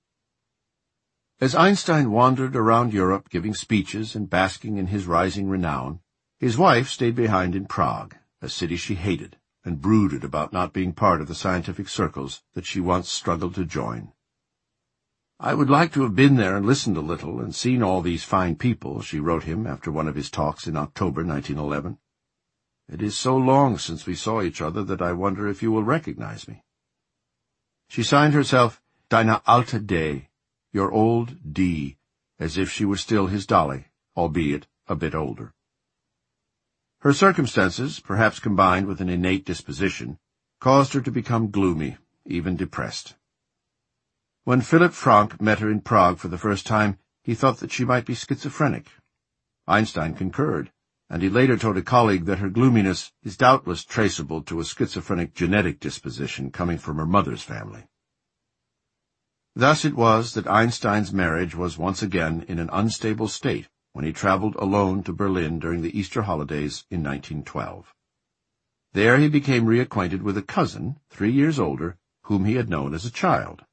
S1: As Einstein wandered around Europe giving speeches and basking in his rising renown, his wife stayed behind in Prague, a city she hated, and brooded about not being part of the scientific circles that she once struggled to join. "I would like to have been there and listened a little and seen all these fine people," she wrote him after one of his talks in October 1911. "It is so long since we saw each other that I wonder if you will recognize me." She signed herself Deine alte D, your old D, as if she were still his dolly, albeit a bit older. Her circumstances, perhaps combined with an innate disposition, caused her to become gloomy, even depressed. When Philipp Frank met her in Prague for the first time, he thought that she might be schizophrenic. Einstein concurred, and he later told a colleague that her gloominess is doubtless traceable to a schizophrenic genetic disposition coming from her mother's family. Thus it was that Einstein's marriage was once again in an unstable state, when he traveled alone to Berlin during the Easter holidays in 1912. There he became reacquainted with a cousin, 3 years older, whom he had known as a child.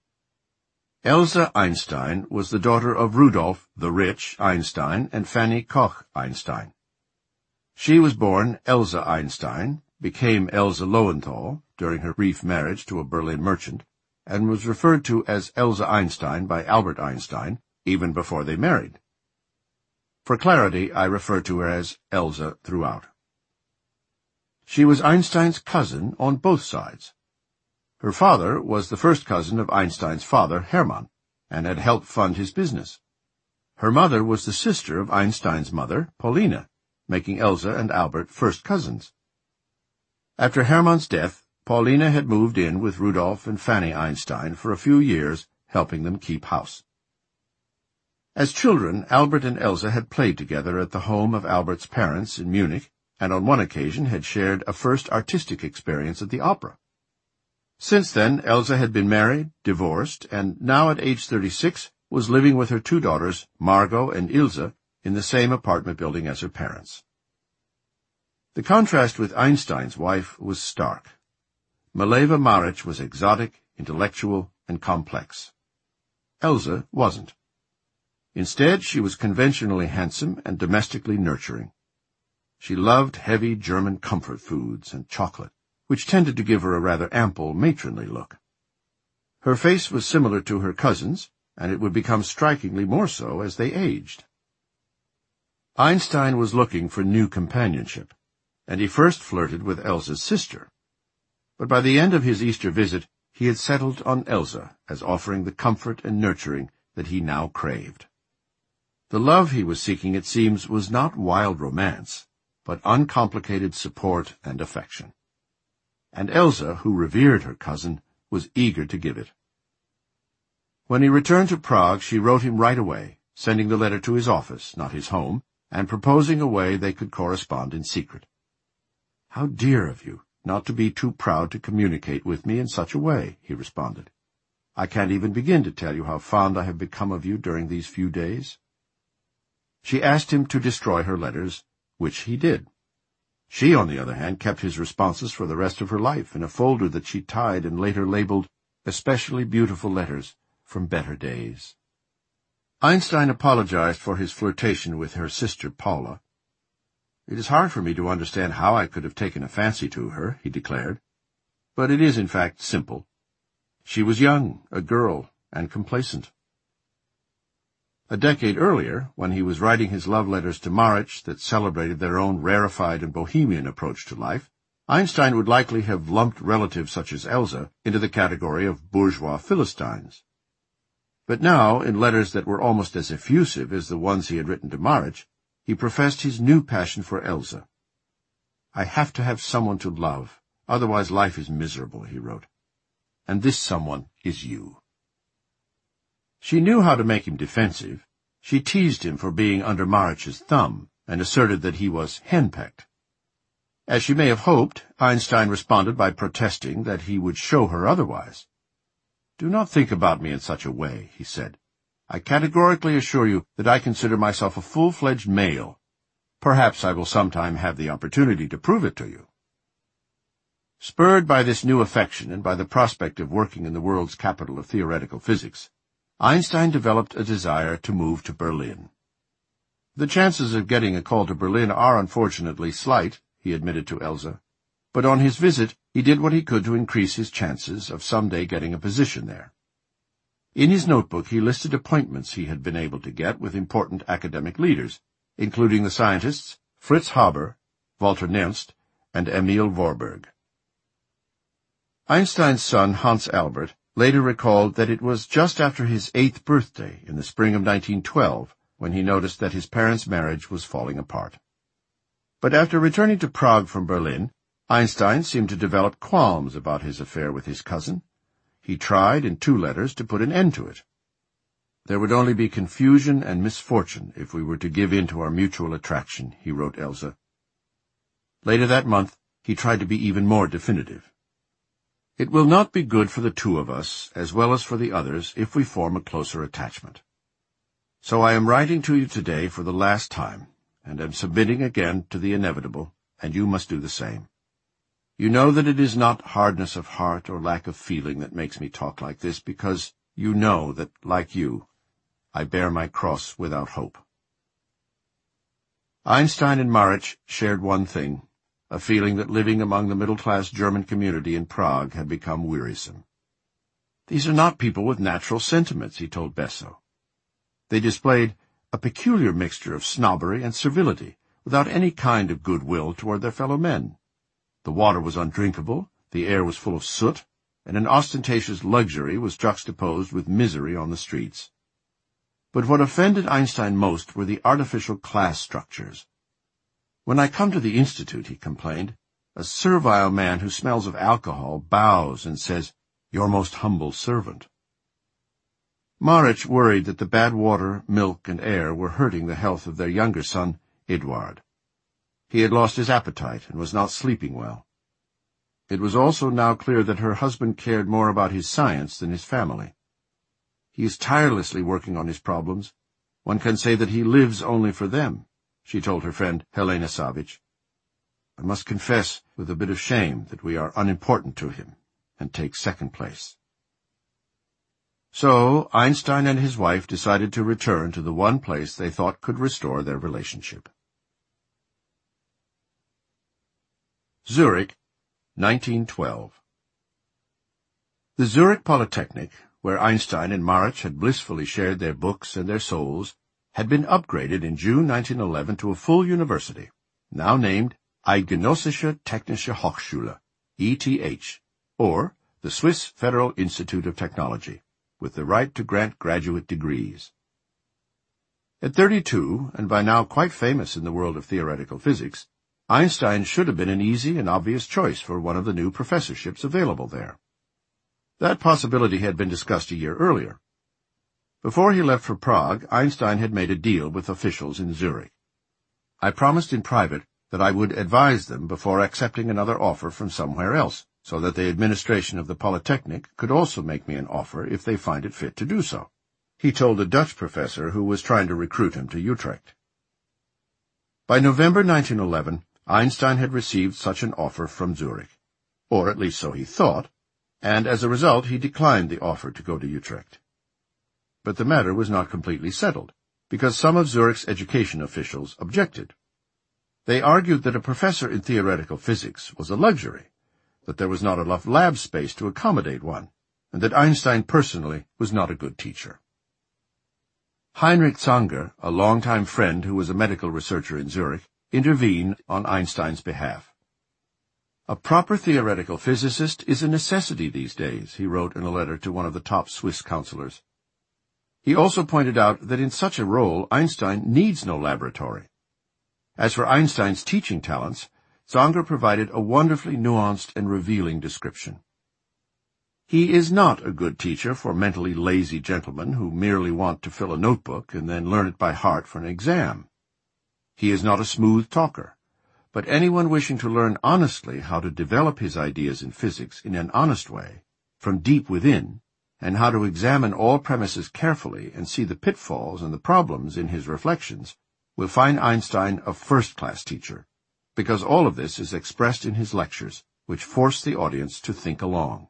S1: Elsa Einstein was the daughter of Rudolf the Rich Einstein and Fanny Koch Einstein. She was born Elsa Einstein, became Elsa Lowenthal during her brief marriage to a Berlin merchant, and was referred to as Elsa Einstein by Albert Einstein even before they married. For clarity, I refer to her as Elsa throughout. She was Einstein's cousin on both sides. Her father was the first cousin of Einstein's father, Hermann, and had helped fund his business. Her mother was the sister of Einstein's mother, Paulina, making Elsa and Albert first cousins. After Hermann's death, Paulina had moved in with Rudolf and Fanny Einstein for a few years, helping them keep house. As children, Albert and Elsa had played together at the home of Albert's parents in Munich, and on one occasion had shared a first artistic experience at the opera. Since then, Elsa had been married, divorced, and now at age 36 was living with her 2 daughters, Margot and Ilse, in the same apartment building as her parents. The contrast with Einstein's wife was stark. Mileva Maric was exotic, intellectual, and complex. Elsa wasn't. Instead, she was conventionally handsome and domestically nurturing. She loved heavy German comfort foods and chocolate, which tended to give her a rather ample, matronly look. Her face was similar to her cousin's, and it would become strikingly more so as they aged. Einstein was looking for new companionship, and he first flirted with Elsa's sister. But by the end of his Easter visit, he had settled on Elsa as offering the comfort and nurturing that he now craved. The love he was seeking, it seems, was not wild romance, but uncomplicated support and affection. And Elsa, who revered her cousin, was eager to give it. When he returned to Prague, she wrote him right away, sending the letter to his office, not his home, and proposing a way they could correspond in secret. "How dear of you, not to be too proud to communicate with me in such a way," he responded. "I can't even begin to tell you how fond I have become of you during these few days." She asked him to destroy her letters, which he did. She, on the other hand, kept his responses for the rest of her life in a folder that she tied and later labeled, "Especially beautiful letters from better days." Einstein apologized for his flirtation with her sister Paula. "It is hard for me to understand how I could have taken a fancy to her," he declared. "But it is, in fact, simple. She was young, a girl, and complacent." A decade earlier, when he was writing his love letters to Maric that celebrated their own rarefied and bohemian approach to life, Einstein would likely have lumped relatives such as Elsa into the category of bourgeois Philistines. But now, in letters that were almost as effusive as the ones he had written to Maric, he professed his new passion for Elsa. "I have to have someone to love, otherwise life is miserable," he wrote. "And this someone is you." She knew how to make him defensive. She teased him for being under Maric's thumb, and asserted that he was henpecked. As she may have hoped, Einstein responded by protesting that he would show her otherwise. "Do not think about me in such a way," he said. "I categorically assure you that I consider myself a full-fledged male. Perhaps I will sometime have the opportunity to prove it to you." Spurred by this new affection and by the prospect of working in the world's capital of theoretical physics, Einstein developed a desire to move to Berlin. "The chances of getting a call to Berlin are unfortunately slight," he admitted to Elsa, but on his visit he did what he could to increase his chances of someday getting a position there. In his notebook he listed appointments he had been able to get with important academic leaders, including the scientists Fritz Haber, Walter Nernst, and Emil Warburg. Einstein's son, Hans Albert, later recalled that it was just after his 8th birthday in the spring of 1912 when he noticed that his parents' marriage was falling apart. But after returning to Prague from Berlin, Einstein seemed to develop qualms about his affair with his cousin. He tried, in 2 letters, to put an end to it. "There would only be confusion and misfortune if we were to give in to our mutual attraction," he wrote Elsa. Later that month, he tried to be even more definitive. "It will not be good for the 2 of us, as well as for the others, if we form a closer attachment. So I am writing to you today for the last time, and am submitting again to the inevitable, and you must do the same. You know that it is not hardness of heart or lack of feeling that makes me talk like this, because you know that, like you, I bear my cross without hope. Einstein and Marich shared one thing, a feeling that living among the middle-class German community in Prague had become wearisome. These are not people with natural sentiments, he told Besso. They displayed a peculiar mixture of snobbery and servility, without any kind of goodwill toward their fellow men. The water was undrinkable, the air was full of soot, and an ostentatious luxury was juxtaposed with misery on the streets. But what offended Einstein most were the artificial class structures. When I come to the Institute, he complained, a servile man who smells of alcohol bows and says, "Your most humble servant." Marich worried that the bad water, milk, and air were hurting the health of their younger son, Eduard. He had lost his appetite and was not sleeping well. It was also now clear that her husband cared more about his science than his family. He is tirelessly working on his problems. One can say that he lives only for them, she told her friend Helena Savage. I must confess with a bit of shame that we are unimportant to him and take second place. So Einstein and his wife decided to return to the one place they thought could restore their relationship. Zurich, 1912. The Zurich Polytechnic, where Einstein and Marich had blissfully shared their books and their souls, had been upgraded in June 1911 to a full university, now named Eidgenössische Technische Hochschule, ETH, or the Swiss Federal Institute of Technology, with the right to grant graduate degrees. At 32, and by now quite famous in the world of theoretical physics, Einstein should have been an easy and obvious choice for one of the new professorships available there. That possibility had been discussed a year earlier. Before he left for Prague, Einstein had made a deal with officials in Zurich. I promised in private that I would advise them before accepting another offer from somewhere else, so that the administration of the Polytechnic could also make me an offer if they find it fit to do so, he told a Dutch professor who was trying to recruit him to Utrecht. By November 1911, Einstein had received such an offer from Zurich, or at least so he thought, and as a result he declined the offer to go to Utrecht. But the matter was not completely settled, because some of Zurich's education officials objected. They argued that a professor in theoretical physics was a luxury, that there was not enough lab space to accommodate one, and that Einstein personally was not a good teacher. Heinrich Zanger, a longtime friend who was a medical researcher in Zurich, intervened on Einstein's behalf. A proper theoretical physicist is a necessity these days, he wrote in a letter to one of the top Swiss counselors. He also pointed out that in such a role Einstein needs no laboratory. As for Einstein's teaching talents, Zanger provided a wonderfully nuanced and revealing description. He is not a good teacher for mentally lazy gentlemen who merely want to fill a notebook and then learn it by heart for an exam. He is not a smooth talker, but anyone wishing to learn honestly how to develop his ideas in physics in an honest way, from deep within, and how to examine all premises carefully and see the pitfalls and the problems in his reflections, will find Einstein a first-class teacher, because all of this is expressed in his lectures, which force the audience to think along.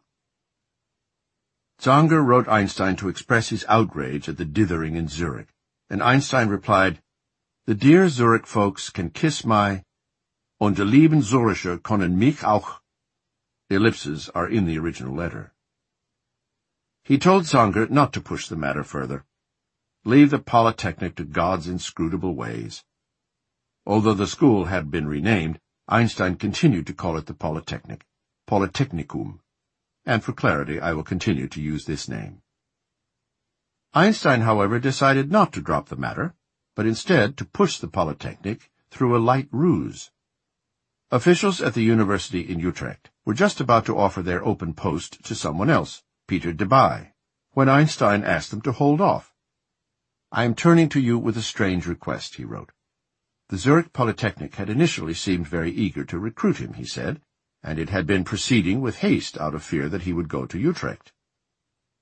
S1: Zanger wrote Einstein to express his outrage at the dithering in Zurich, and Einstein replied, "The dear Zurich folks can kiss my, und die lieben Zuricher können mich auch." Ellipses are in the original letter. He told Zanger not to push the matter further. Leave the Polytechnic to God's inscrutable ways. Although the school had been renamed, Einstein continued to call it the Polytechnic, Polytechnicum, and for clarity I will continue to use this name. Einstein, however, decided not to drop the matter, but instead to push the Polytechnic through a light ruse. Officials at the university in Utrecht were just about to offer their open post to someone else, Peter Debye, when Einstein asked them to hold off. "I am turning to you with a strange request," he wrote. The Zurich Polytechnic had initially seemed very eager to recruit him, he said, and it had been proceeding with haste out of fear that he would go to Utrecht.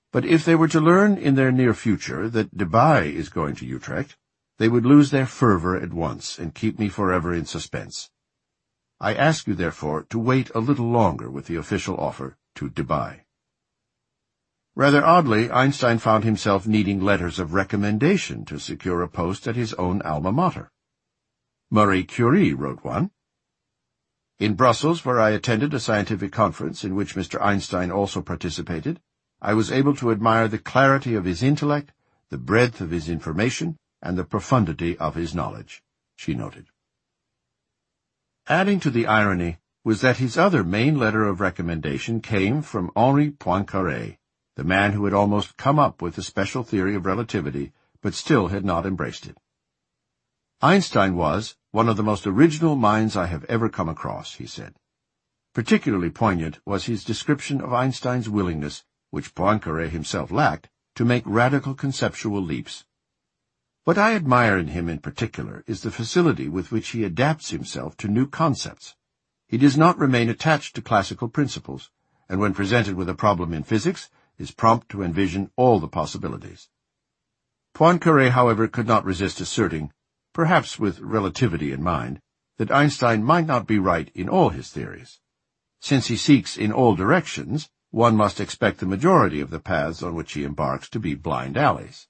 S1: But if they were to learn in their near future that Debye is going to Utrecht, they would lose their fervor at once and keep me forever in suspense. I ask you, therefore, to wait a little longer with the official offer to Debye. Rather oddly, Einstein found himself needing letters of recommendation to secure a post at his own alma mater. Marie Curie wrote one. In Brussels, where I attended a scientific conference in which Mr. Einstein also participated, I was able to admire the clarity of his intellect, the breadth of his information, and the profundity of his knowledge, she noted. Adding to the irony was that his other main letter of recommendation came from Henri Poincaré, the man who had almost come up with the special theory of relativity, but still had not embraced it. Einstein was one of the most original minds I have ever come across, he said. Particularly poignant was his description of Einstein's willingness, which Poincaré himself lacked, to make radical conceptual leaps. What I admire in him in particular is the facility with which he adapts himself to new concepts. He does not remain attached to classical principles, and when presented with a problem in physics, is prompt to envision all the possibilities. Poincaré, however, could not resist asserting, perhaps with relativity in mind, that Einstein might not be right in all his theories. Since he seeks in all directions, one must expect the majority of the paths on which he embarks to be blind alleys.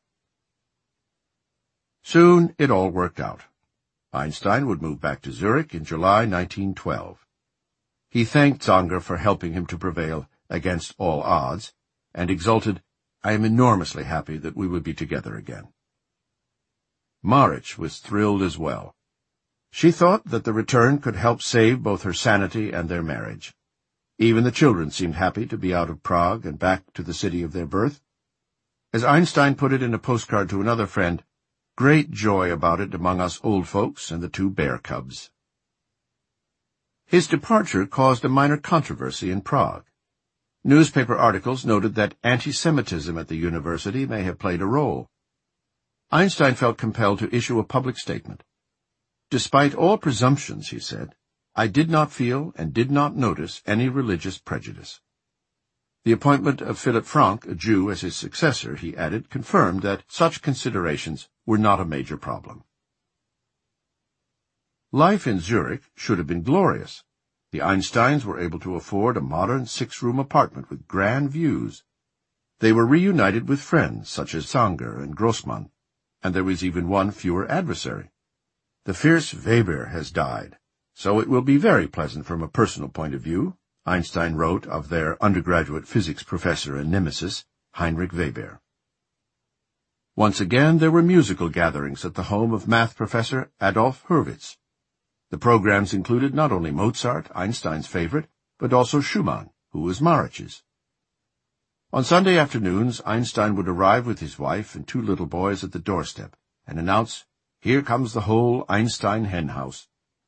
S1: Soon it all worked out. Einstein would move back to Zurich in July 1912. He thanked Zanger for helping him to prevail against all odds, and exulted, "I am enormously happy that we would be together again." Marich was thrilled as well. She thought that the return could help save both her sanity and their marriage. Even the children seemed happy to be out of Prague and back to the city of their birth. As Einstein put it in a postcard to another friend, "Great joy about it among us old folks and the two bear cubs." His departure caused a minor controversy in Prague. Newspaper articles noted that anti-Semitism at the university may have played a role. Einstein felt compelled to issue a public statement. "Despite all presumptions," he said, "I did not feel and did not notice any religious prejudice." The appointment of Philipp Frank, a Jew, as his successor, he added, confirmed that such considerations were not a major problem. Life in Zurich should have been glorious. The Einsteins were able to afford a modern 6-room apartment with grand views. They were reunited with friends such as Zanger and Grossmann, and there was even one fewer adversary. The fierce Weber has died, so it will be very pleasant from a personal point of view, Einstein wrote of their undergraduate physics professor and nemesis, Heinrich Weber. Once again there were musical gatherings at the home of math professor Adolf Hurwitz. The programs included not only Mozart, Einstein's favorite, but also Schumann, who was Marich's. On Sunday afternoons, Einstein would arrive with his wife and 2 little boys at the doorstep and announce, "Here comes the whole Einstein hen house."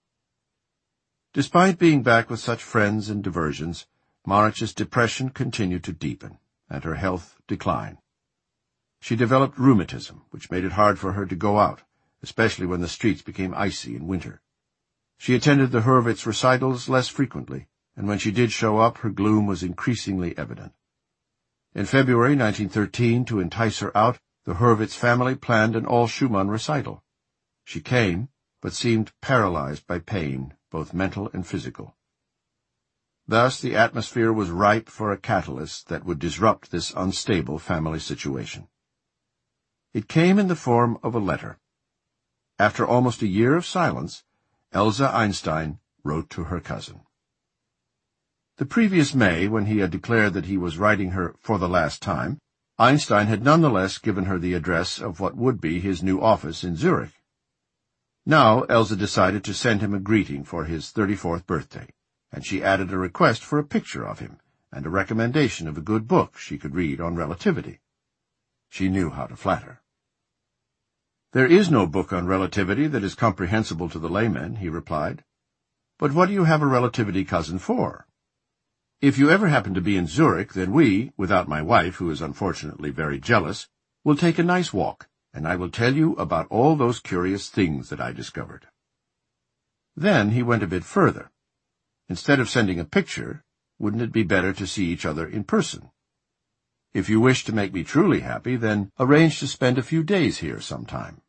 S1: Despite being back with such friends and diversions, Marich's depression continued to deepen, and her health decline. She developed rheumatism, which made it hard for her to go out, especially when the streets became icy in winter. She attended the Hurwitz recitals less frequently, and when she did show up, her gloom was increasingly evident. In February 1913, to entice her out, the Hurwitz family planned an all-Schumann recital. She came, but seemed paralyzed by pain, both mental and physical. Thus the atmosphere was ripe for a catalyst that would disrupt this unstable family situation. It came in the form of a letter. After almost a year of silence, Elsa Einstein wrote to her cousin. The previous May, when he had declared that he was writing her for the last time, Einstein had nonetheless given her the address of what would be his new office in Zurich. Now Elsa decided to send him a greeting for his 34th birthday, and she added a request for a picture of him and a recommendation of a good book she could read on relativity. She knew how to flatter. "There is no book on relativity that is comprehensible to the layman," he replied. "But what do you have a relativity cousin for? If you ever happen to be in Zurich, then we, without my wife, who is unfortunately very jealous, will take a nice walk, and I will tell you about all those curious things that I discovered." Then he went a bit further. Instead of sending a picture, wouldn't it be better to see each other in person? If you wish to make me truly happy, then arrange to spend a few days here sometime."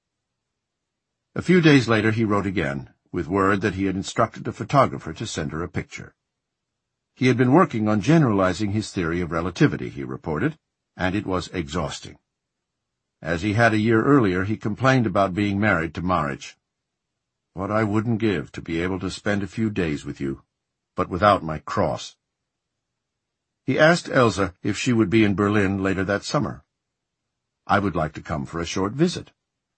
S1: A few days later he wrote again, with word that he had instructed a photographer to send her a picture. He had been working on generalizing his theory of relativity, he reported, and it was exhausting. As he had a year earlier, he complained about being married to Marich. "What I wouldn't give to be able to spend a few days with you, but without my cross." He asked Elsa if she would be in Berlin later that summer. "I would like to come for a short visit."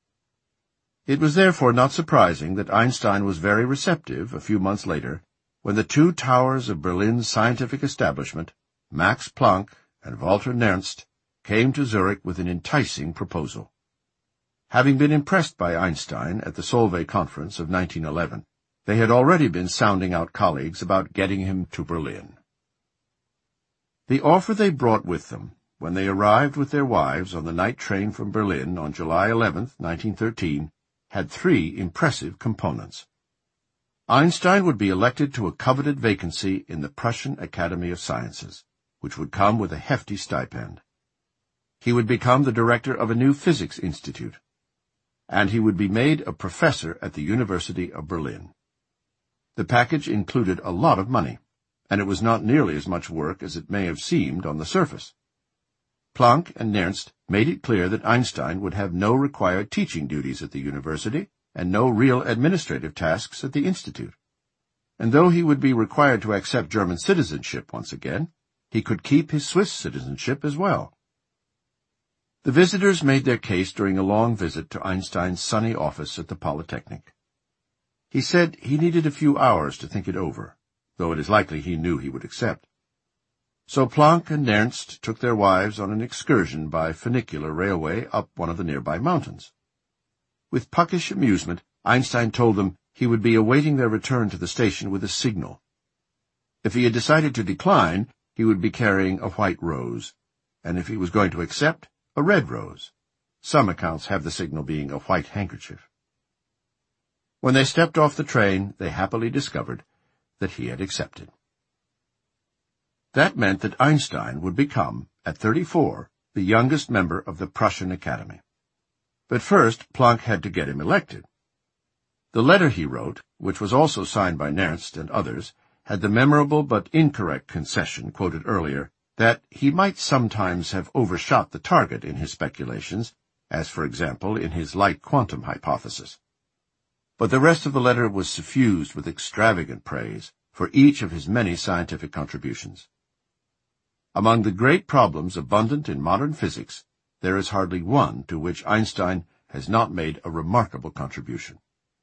S1: It was therefore not surprising that Einstein was very receptive a few months later, when the two towers of Berlin's scientific establishment, Max Planck and Walter Nernst, came to Zurich with an enticing proposal. Having been impressed by Einstein at the Solvay Conference of 1911, they had already been sounding out colleagues about getting him to Berlin. The offer they brought with them, when they arrived with their wives on the night train from Berlin on July 11, 1913, had three impressive components. Einstein would be elected to a coveted vacancy in the Prussian Academy of Sciences, which would come with a hefty stipend. He would become the director of a new physics institute, and he would be made a professor at the University of Berlin. The package included a lot of money, and it was not nearly as much work as it may have seemed on the surface. Planck and Nernst made it clear that Einstein would have no required teaching duties at the university and no real administrative tasks at the institute. And though he would be required to accept German citizenship once again, he could keep his Swiss citizenship as well. The visitors made their case during a long visit to Einstein's sunny office at the Polytechnic. He said he needed a few hours to think it over, though it is likely he knew he would accept. So Planck and Nernst took their wives on an excursion by funicular railway up one of the nearby mountains. With puckish amusement, Einstein told them he would be awaiting their return to the station with a signal. If he had decided to decline, he would be carrying a white rose, and if he was going to accept, a red rose. Some accounts have the signal being a white handkerchief. When they stepped off the train, they happily discovered that he had accepted. That meant that Einstein would become, at 34, the youngest member of the Prussian Academy. But first, Planck had to get him elected. The letter he wrote, which was also signed by Nernst and others, had the memorable but incorrect concession quoted earlier that he might sometimes have overshot the target in his speculations, as, for example, in his light quantum hypothesis. But the rest of the letter was suffused with extravagant praise for each of his many scientific contributions. Among the great problems abundant in modern physics, there is hardly one to which Einstein has not made a remarkable contribution.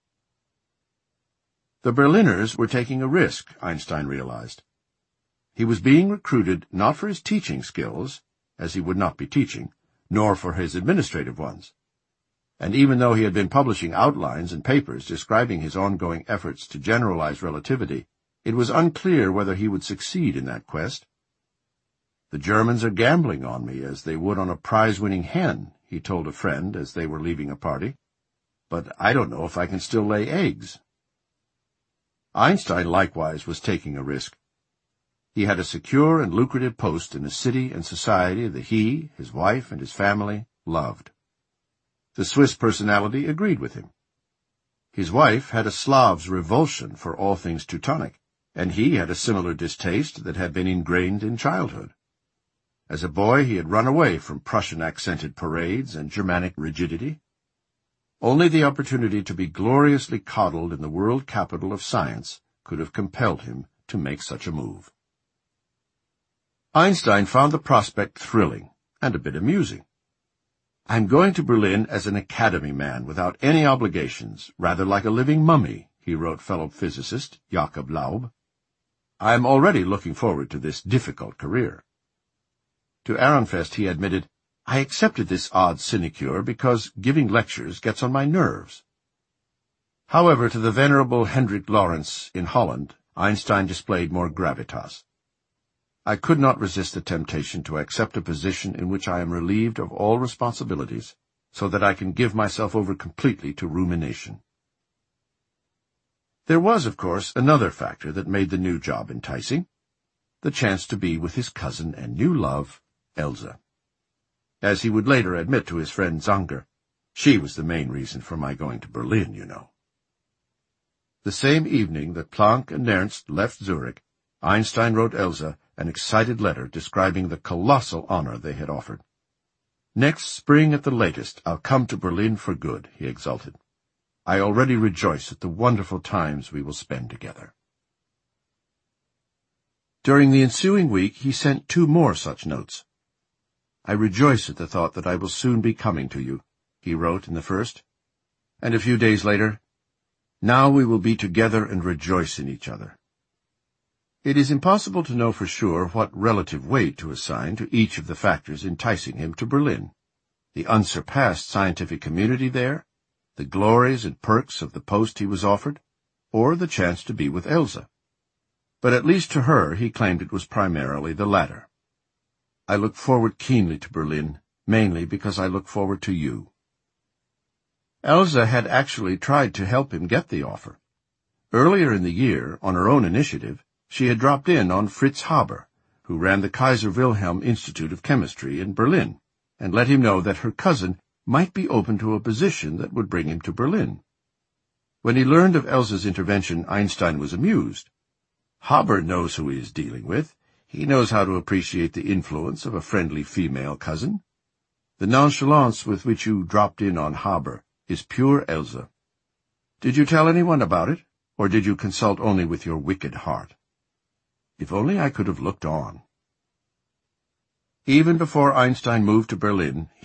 S1: The Berliners were taking a risk, Einstein realized. He was being recruited not for his teaching skills, as he would not be teaching, nor for his administrative ones. And even though he had been publishing outlines and papers describing his ongoing efforts to generalize relativity, it was unclear whether he would succeed in that quest. "The Germans are gambling on me as they would on a prize-winning hen," he told a friend as they were leaving a party. "But I don't know if I can still lay eggs." Einstein likewise was taking a risk. He had a secure and lucrative post in a city and society that he, his wife, and his family loved. The Swiss personality agreed with him. His wife had a Slav's revulsion for all things Teutonic, and he had a similar distaste that had been ingrained in childhood. As a boy, he had run away from Prussian-accented parades and Germanic rigidity. Only the opportunity to be gloriously coddled in the world capital of science could have compelled him to make such a move. Einstein found the prospect thrilling and a bit amusing. "I'm going to Berlin as an academy man without any obligations, rather like a living mummy," he wrote fellow physicist Jakob Laub. "I'm already looking forward to this difficult career." To Ehrenfest he admitted, "I accepted this odd sinecure because giving lectures gets on my nerves." However, to the venerable Hendrik Lorentz in Holland, Einstein displayed more gravitas. "I could not resist the temptation to accept a position in which I am relieved of all responsibilities, so that I can give myself over completely to rumination." There was, of course, another factor that made the new job enticing: the chance to be with his cousin and new love, Elsa. As he would later admit to his friend Zanger, she was the main reason for my going to Berlin, you know. The same evening that Planck and Nernst left Zurich, Einstein wrote Elsa an excited letter describing the colossal honor they had offered. "Next spring at the latest, I'll come to Berlin for good," he exulted. "I already rejoice at the wonderful times we will spend together." During the ensuing week, he sent 2 more such notes. "I rejoice at the thought that I will soon be coming to you," he wrote in the first, and a few days later, "Now we will be together and rejoice in each other." It is impossible to know for sure what relative weight to assign to each of the factors enticing him to Berlin: the unsurpassed scientific community there, the glories and perks of the post he was offered, or the chance to be with Elsa. But at least to her he claimed it was primarily the latter. "I look forward keenly to Berlin, mainly because I look forward to you." Elsa had actually tried to help him get the offer. Earlier in the year, on her own initiative, she had dropped in on Fritz Haber, who ran the Kaiser Wilhelm Institute of Chemistry in Berlin, and let him know that her cousin might be open to a position that would bring him to Berlin. When he learned of Elsa's intervention, Einstein was amused. "Haber knows who he is dealing with. He knows how to appreciate the influence of a friendly female cousin. The nonchalance with which you dropped in on Haber is pure Elsa. Did you tell anyone about it, or did you consult only with your wicked heart? If only I could have looked on." Even before Einstein moved to Berlin,